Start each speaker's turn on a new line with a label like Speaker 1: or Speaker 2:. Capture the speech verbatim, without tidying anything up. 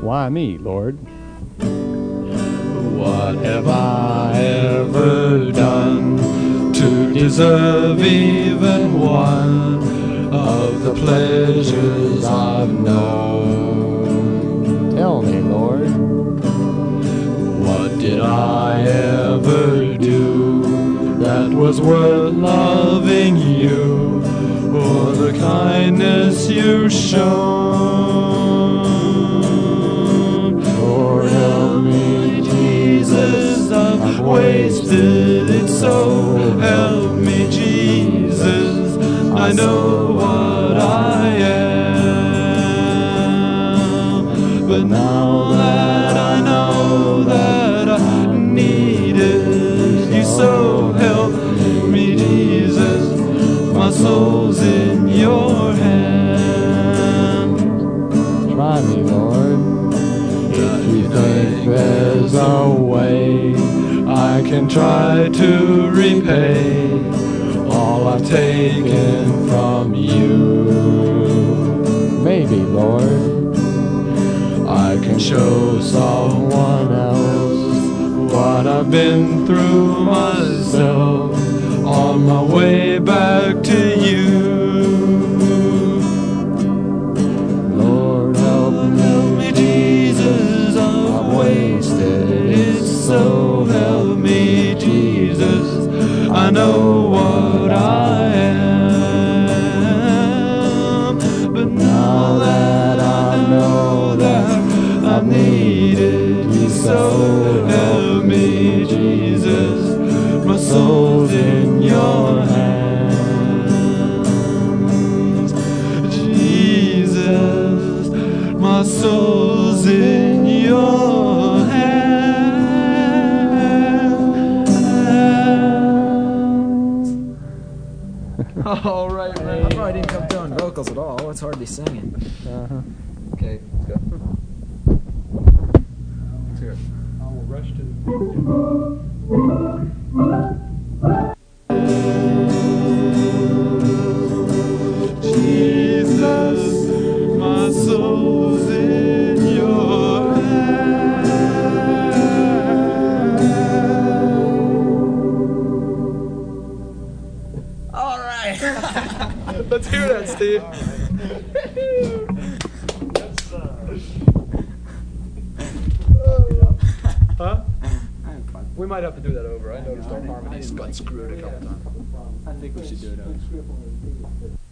Speaker 1: Why me, Lord?
Speaker 2: What have I ever done to deserve even one of the pleasures I've known?
Speaker 1: Tell me, Lord.
Speaker 2: What did I ever do that was worth loving you for the kindness you've shown? Lord, help me, Jesus, I've wasted it so. Help me, Jesus, I know what I am. But now that I know that I needed you so, help me, Jesus, my soul's in your hand.
Speaker 1: Try me, Lord.
Speaker 2: If you think there's a way I can try to repay all I've taken from you,
Speaker 1: Maybe, Lord.
Speaker 2: I can show someone else what I've been through myself on my way back to you.
Speaker 1: Lord, help me.
Speaker 2: Help me, Jesus, I've wasted it so. Help me, Jesus, I know what I am. But now that I know that I needed you so, help me, Jesus, my soul's in your hands. Jesus, my soul's in your hands.
Speaker 3: All right, man. I probably didn't come doing vocals at all. It's hardly singing.
Speaker 1: Uh-huh.
Speaker 3: Okay, let's go. Let's hear it.
Speaker 2: I will rush to Jesus, my soul's in your hand.
Speaker 3: All right. Let's hear that, Steve.
Speaker 2: Huh? We might have to do that over. I noticed our harmonies got screwed a couple times.
Speaker 3: I think we should do it over.